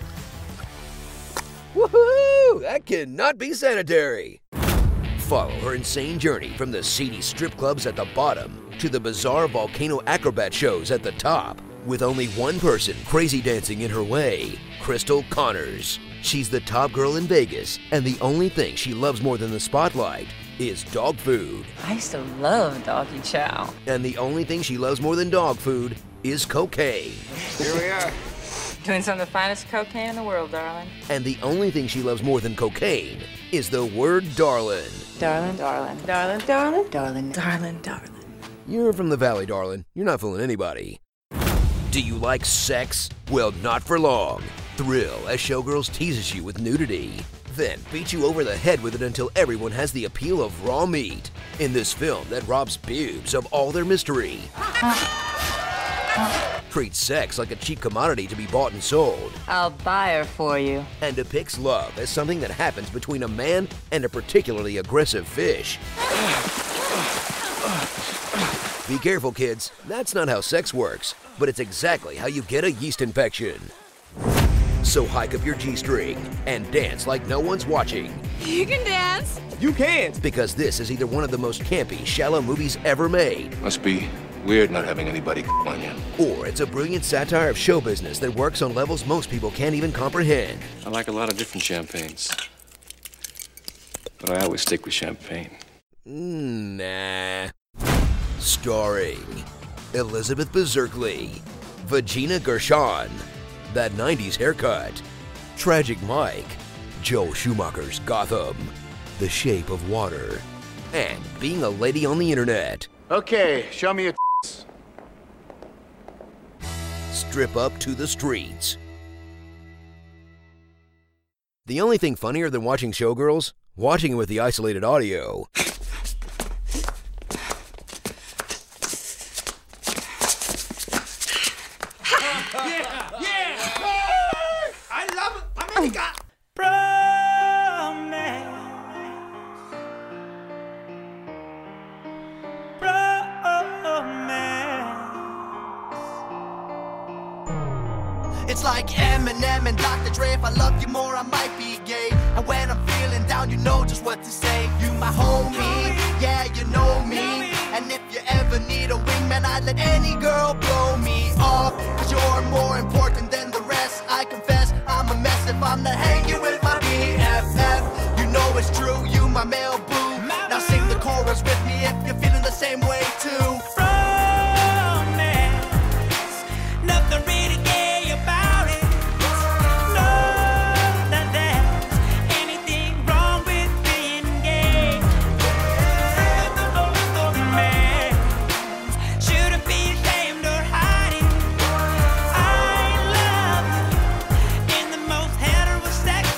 Woohoo! That cannot be sanitary. Follow her insane journey from the seedy strip clubs at the bottom to the bizarre volcano acrobat shows at the top, with only one person crazy dancing in her way, Crystal Connors. She's the top girl in Vegas, and the only thing she loves more than the spotlight is dog food. I used to love doggy chow. And the only thing she loves more than dog food is cocaine. Here we are. Doing some of the finest cocaine in the world, darling. And the only thing she loves more than cocaine is the word darling. Darling, darling, darling, darling, darling, darling, darling. You're from the valley, darling. You're not fooling anybody. Do you like sex? Well, not for long. Thrill as Showgirls teases you with nudity, then beat you over the head with it until everyone has the appeal of raw meat in this film that robs boobs of all their mystery. Treats sex like a cheap commodity to be bought and sold. I'll buy her for you. And depicts love as something that happens between a man and a particularly aggressive fish. Be careful, kids. That's not how sex works, but it's exactly how you get a yeast infection. So hike up your G-string and dance like no one's watching. You can dance! You can't! Because this is either one of the most campy, shallow movies ever made. Must be weird not having anybody on you. Or it's a brilliant satire of show business that works on levels most people can't even comprehend. I like a lot of different champagnes, but I always stick with champagne. Mm, nah. Starring Elizabeth Berkley, Vagina Gershon, That nineties Haircut, Tragic Mike, Joel Schumacher's Gotham, The Shape of Water, and Being a Lady on the Internet. Okay, show me your t***s. Strip up to the streets. The only thing funnier than watching Showgirls? Watching it with the isolated audio. Yeah! Yeah! I love it! America! It's like Eminem and Doctor Dre. If I love you more, I might be gay. And when I'm feeling down, you know just what to say. You my homie, yeah, you know me. And if you ever need a wingman, I'd let any girl blow me off. Cause you're more important than the rest. I confess, I'm a mess if I'm not hanging with my B F F. You know it's true, you my male boo. Now sing the chorus with me if you're feeling the same way too. Nothing really gay about it. Know that there's anything wrong with being gay. The man shouldn't be ashamed or hiding. I love you in the most heterosexual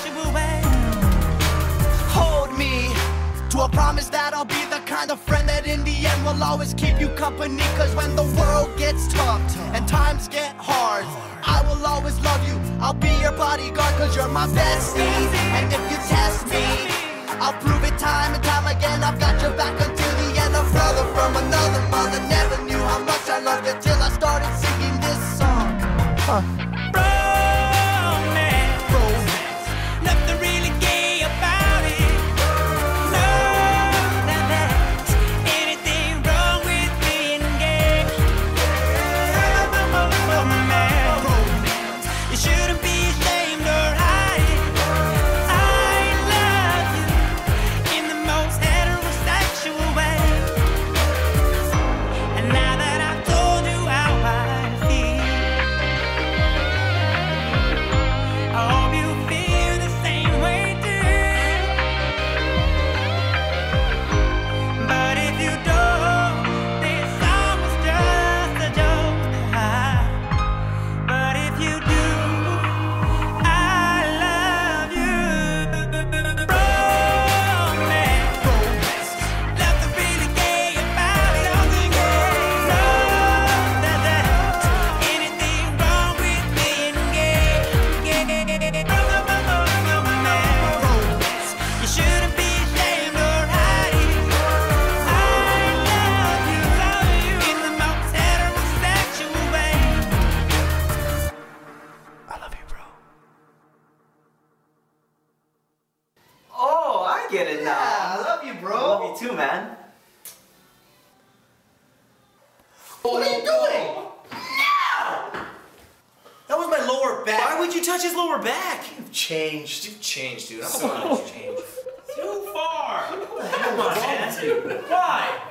company, cause when the world gets tough and times get hard, I will always love you. I'll be your bodyguard, cause you're my bestie. And if you test me, I'll prove it time and time again. I've got your back until the end. A brother from another mother, never knew how much I loved you till I started singing this song. Huh. Romance, romance, nothing really gay about it. No, not that anything wrong with being gay. Romance, romance, you shouldn't be ashamed or hide it. I love you in the most heterosexual way. And now that I've told you how I feel, I hope you feel the same way too. But if you don't, this song was just a joke. But if you do, I love you. Romance, romance, nothing really gay about it. Nothing gay. No, that there's anything wrong with being gay. Gay. Romance, you shouldn't be ashamed or hide it. I love you, love you in the most heterosexual way. I love you, bro. Oh, I get it now. I love you, bro. I love you too, man. What are you doing? That was my lower back. Why would you touch his lower back? You've changed. You've changed, dude. I'm so much changed. Too far. Come on, man. Why?